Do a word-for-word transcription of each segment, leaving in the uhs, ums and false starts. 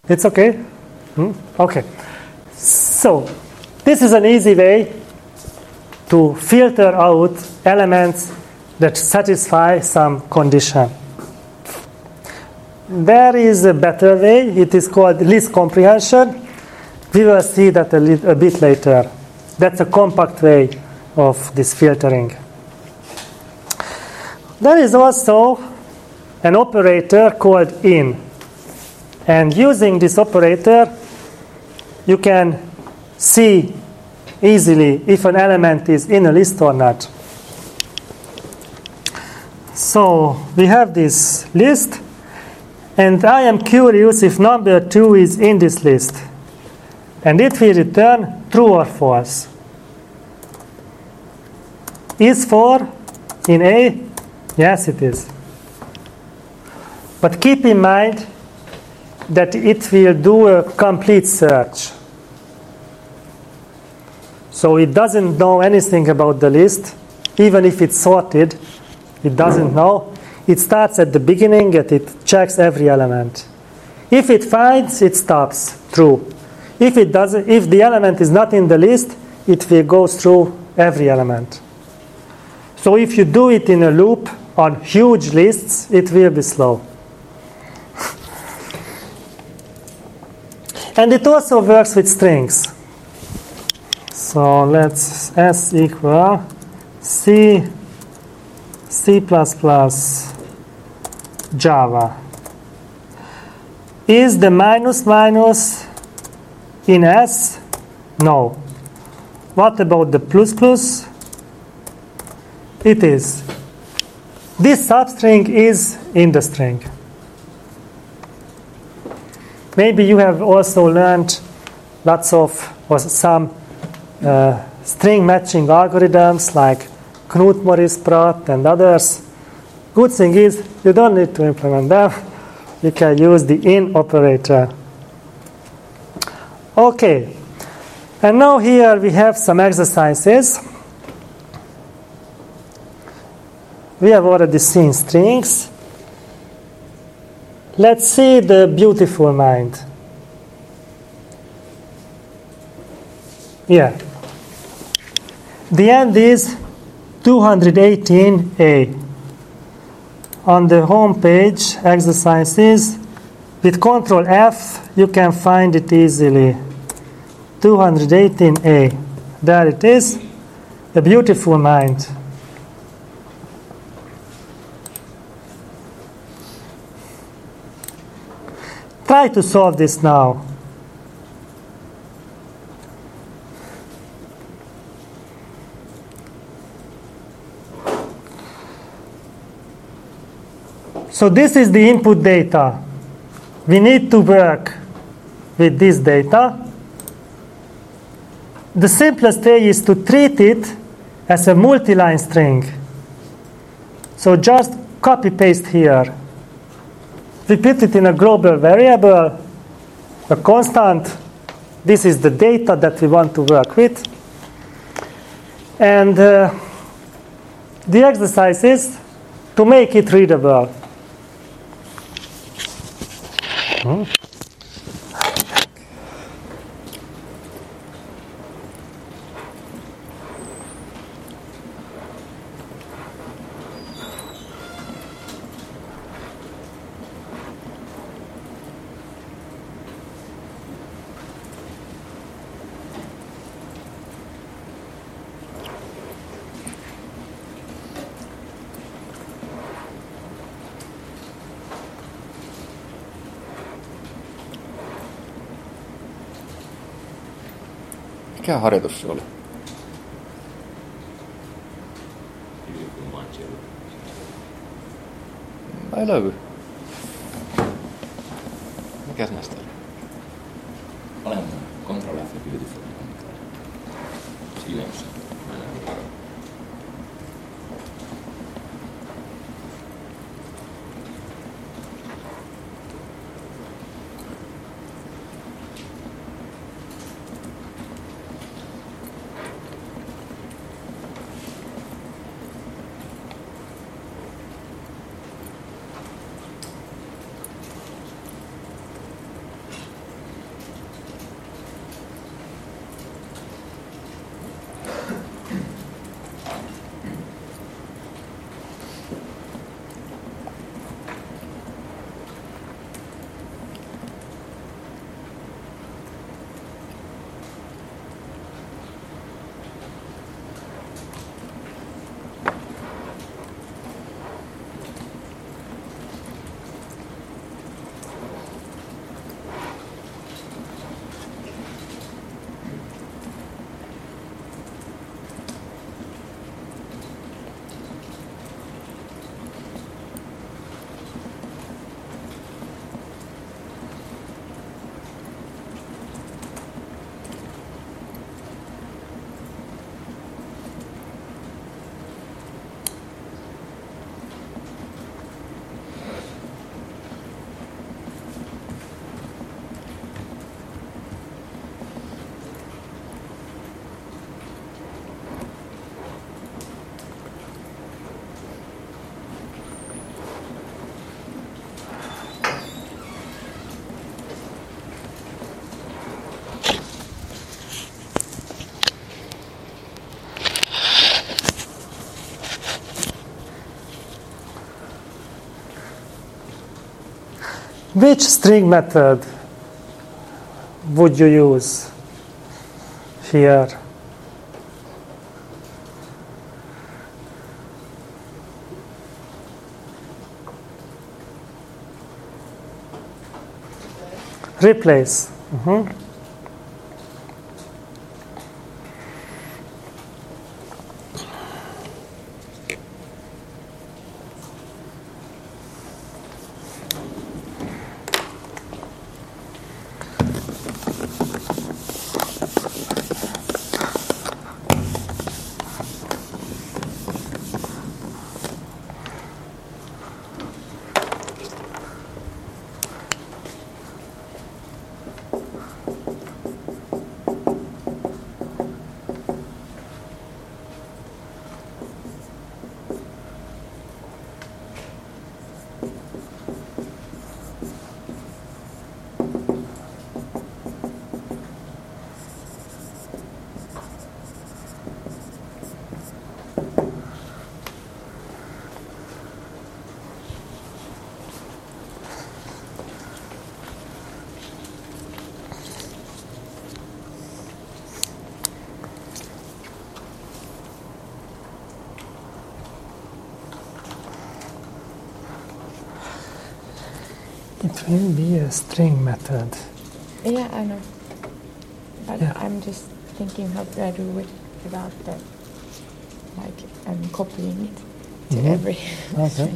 It's okay? Hmm? Okay. So, this is an easy way to filter out elements that satisfy some condition. There is a better way. It is called list comprehension. We will see that a, li- a bit later. That's a compact way of this filtering. There is also an operator called in. And using this operator, you can see easily if an element is in a list or not. So we have this list, and I am curious if number two is in this list. And it will return true or false. Is four in A? Yes, it is. But keep in mind that it will do a complete search. So it doesn't know anything about the list. Even if it's sorted, it doesn't know. It starts at the beginning and it checks every element. If it finds, it stops, true. If it doesn't, if the element is not in the list, it will go through every element. So if you do it in a loop on huge lists, it will be slow. And it also works with strings. So let's S equal C, C++, Java. Is the minus minus in S? No. What about the plus plus? It is. This substring is in the string. Maybe you have also learned lots of or some uh, string matching algorithms like Knuth-Morris-Pratt and others. Good thing is you don't need to implement them. You can use the in operator. Okay. And now here we have some exercises. We have already seen strings. Let's see the beautiful mind. Yeah. The end is two hundred eighteen A. On the home page, exercises, with control F, you can find it easily. two hundred eighteen A. There it is. A beautiful mind. Try to solve this now. So this is the input data. We need to work with this data. The simplest way is to treat it as a multi-line string. So just copy-paste here. We put it in a global variable, a constant. This is the data that we want to work with. And uh, the exercise is to make it readable. Hmm. Mikä harjoitus se oli? Ei löydy. Mikäs näistä oli? Olen Control F ja Beautiful. Silence. Which string method would you use here? Replace. Mm-hmm. It will be a string method. Yeah, I know. But Yeah. I'm just thinking how do I do it without the, like, I'm copying it to Mhm. every Okay.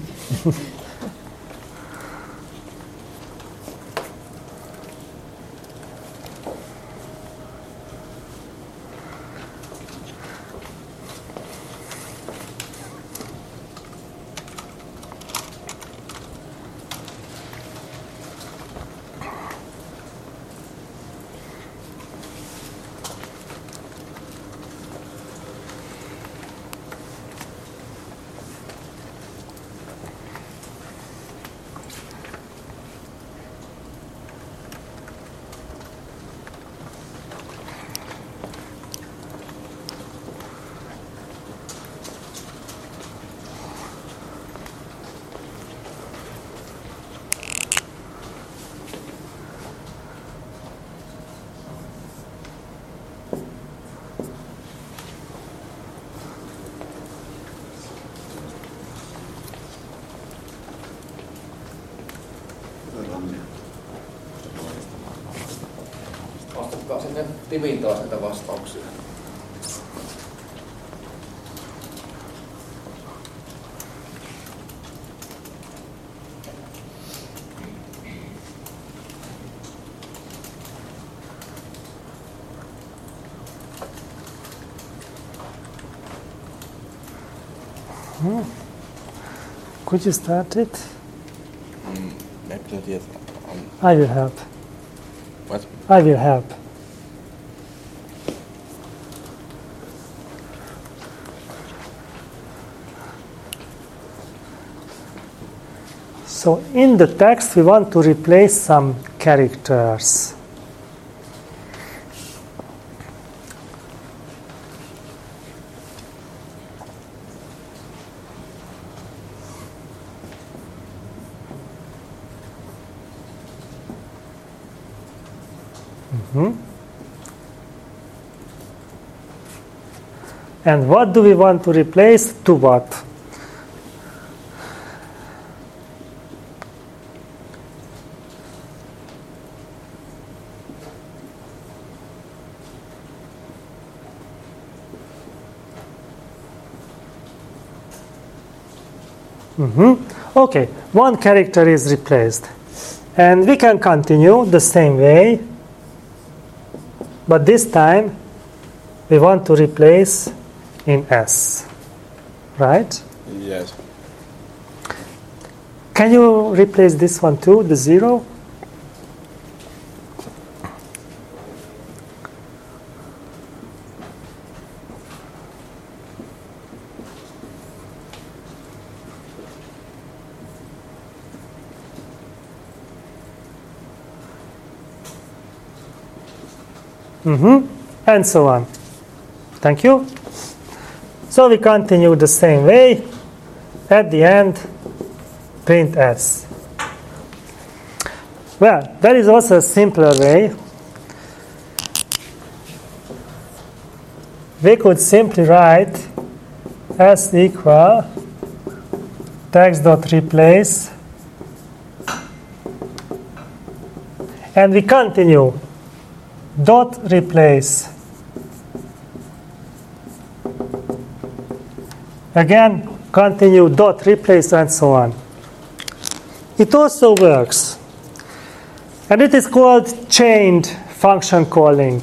Vastatkaa sinne Tiviin taas näitä vastauksia. Hmm. Could you start it? Mm, maybe not yet. Um, I will help. what? I will help. So in the text we want to replace some characters. Mm-hmm. And what do we want to replace to what? Mm-hmm. Okay, one character is replaced. And we can continue the same way. But this time, we want to replace in S, right? Yes. Can you replace this one too, the zero? Mm-hmm. And so on. Thank you. So we continue the same way. At the end, print S. Well, there is also a simpler way. We could simply write S equal text dot replace, and we continue dot replace. Again, continue dot replace and so on. It also works. And it is called chained function calling.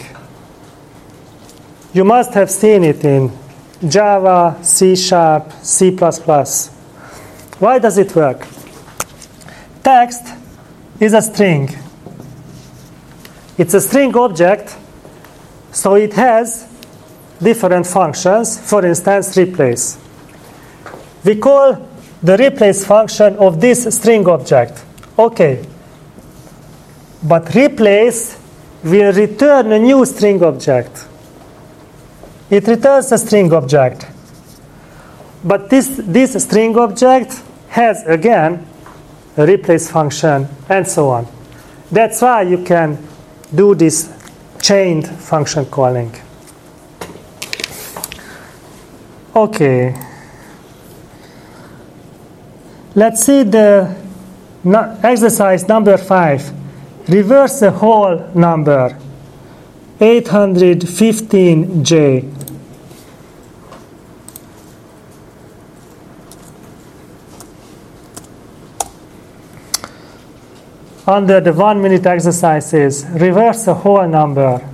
You must have seen it in Java, C Sharp, C plus plus. Why does it work? Text is a string. It's a string object, so it has different functions, for instance, replace. We call the replace function of this string object. Okay. But replace will return a new string object. It returns a string object. But this, this string object has, again, a replace function, and so on. That's why you can do this chained function calling. Okay. Let's see the no, exercise number five. Reverse a whole number, eight hundred fifteen J. Under the one minute exercises, reverse a whole number.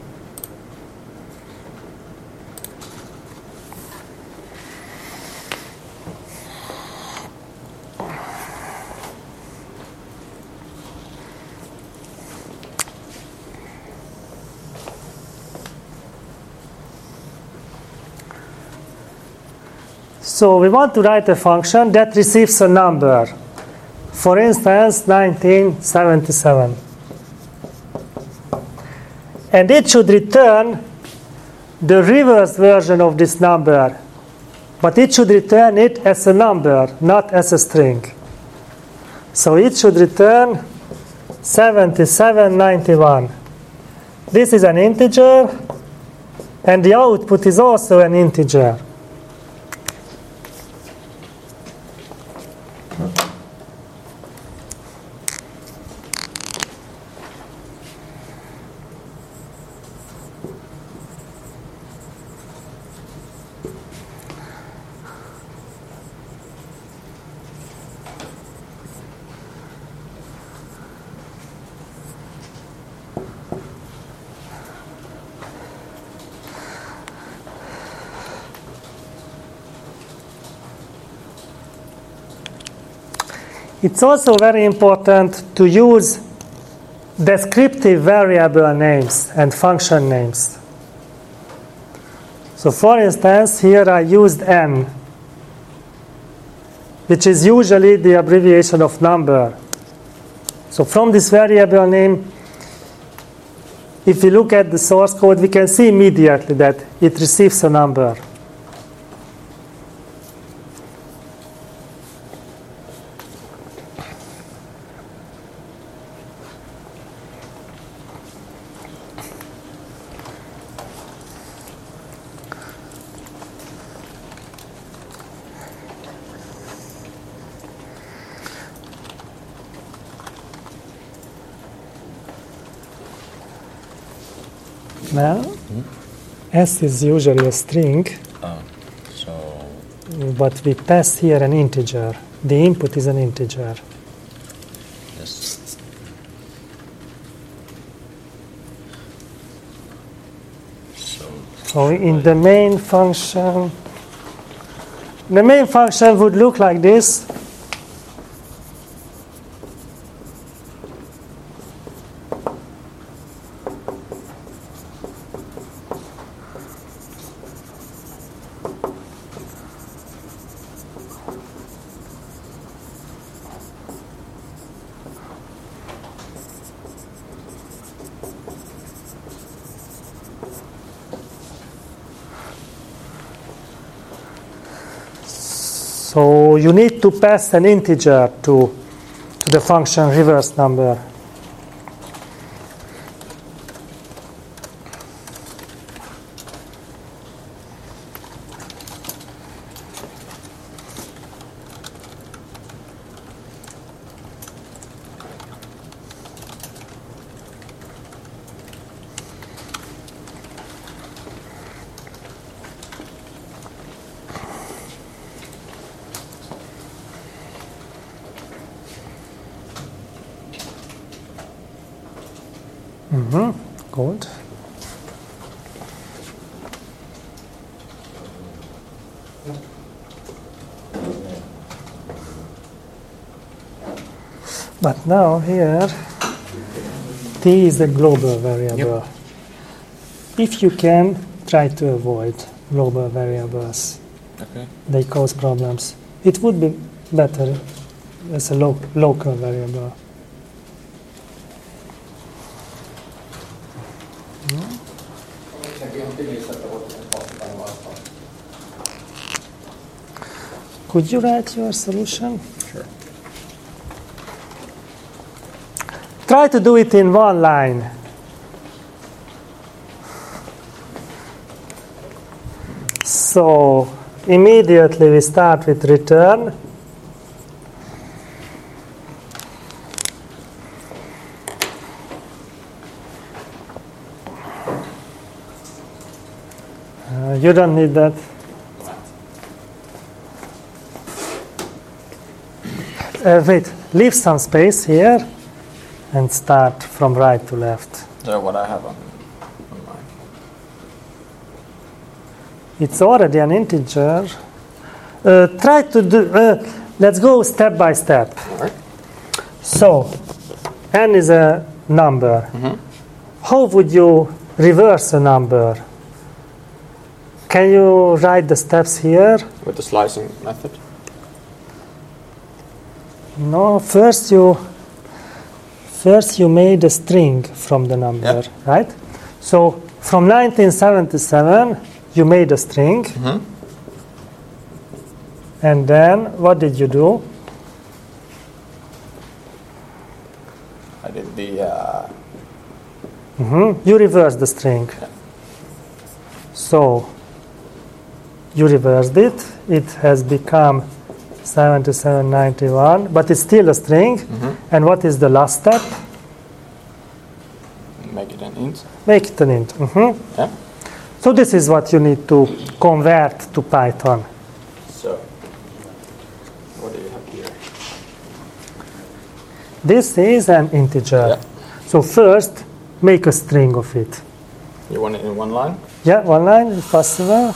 So we want to write a function that receives a number. For instance, nineteen seventy-seven. And it should return the reverse version of this number. But it should return it as a number, not as a string. So it should return seventy-seven ninety-one. This is an integer, and the output is also an integer. It's also very important to use descriptive variable names and function names. So for instance, here I used n, which is usually the abbreviation of number. So from this variable name, if we look at the source code, we can see immediately that it receives a number. Well, mm-hmm. S is usually a string, Oh, so but we pass here an integer. The input is an integer. yes. So So in the main function, the main function would look like this. So you need to pass an integer to, to the function reverse number. Mm-hmm. Good. But now here, t is the global variable. Yep. If you can, try to avoid global variables. Okay. They cause problems. It would be better as a lo local variable. Sekin on tilissä, että voit ottaa vastaan. Could you write your solution? Sure. Try to do it in one line. So immediately we start with return. Uh, you don't need that. Uh, wait, leave some space here and start from right to left. So what I have on, on mine. It's already an integer. Uh, try to do, uh, let's go step by step. All right. So, n is a number. Mm-hmm. How would you reverse a number? Can you write the steps here? With the slicing method. No, first you first you made a string from the number, Yeah. right? So from nineteen seventy-seven you made a string, Mm-hmm. and then what did you do? I did the uh, hmm You reversed the string. Yeah. So you reversed it. It has become seventy-seven ninety-one, but it's still a string. mm-hmm. And what is the last step? make it an int. Make it an int. hmm Yeah. So this is what you need to convert to Python. So what do you have here? This is an integer. Yeah. So first, make a string of it. You want it in one line? Yeah, one line if possible.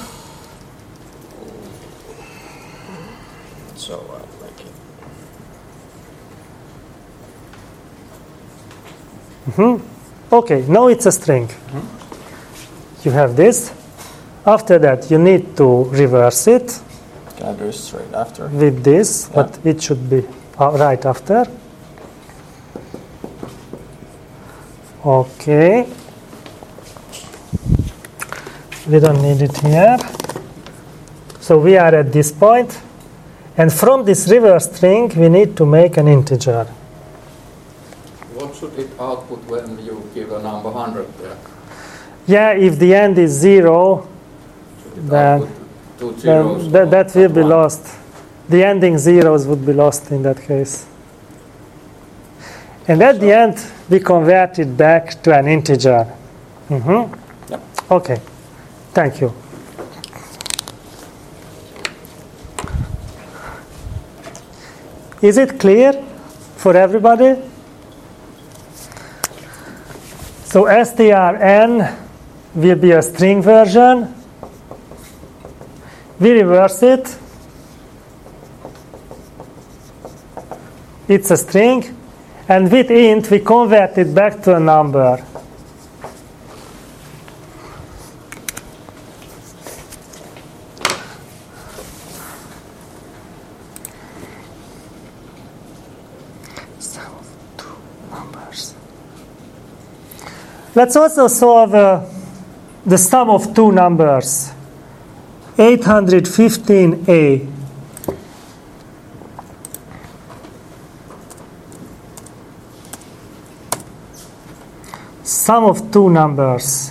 So uh, make it. hmm Okay, now it's a string. You have this. After that, you need to reverse it Can I do it straight after? with this, Yeah. but it should be uh, right after. Okay. We don't need it here. So we are at this point. And from this reverse string, we need to make an integer. What should it output when you give a number one hundred there? Yeah, if the end is zero, Should it Then- output two zeros? then that, or that will be one? lost. The ending zeros would be lost in that case. And at the end, we convert it back to an integer. hmm Yep. Okay, thank you. Is it clear for everybody? So strn will be a string version. We reverse it. It's a string. And with int, we convert it back to a number. Sum of two numbers. Let's also solve uh, the sum of two numbers. eight hundred fifteen A. Sum of two numbers.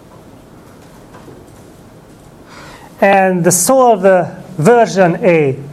And solve uh, version A.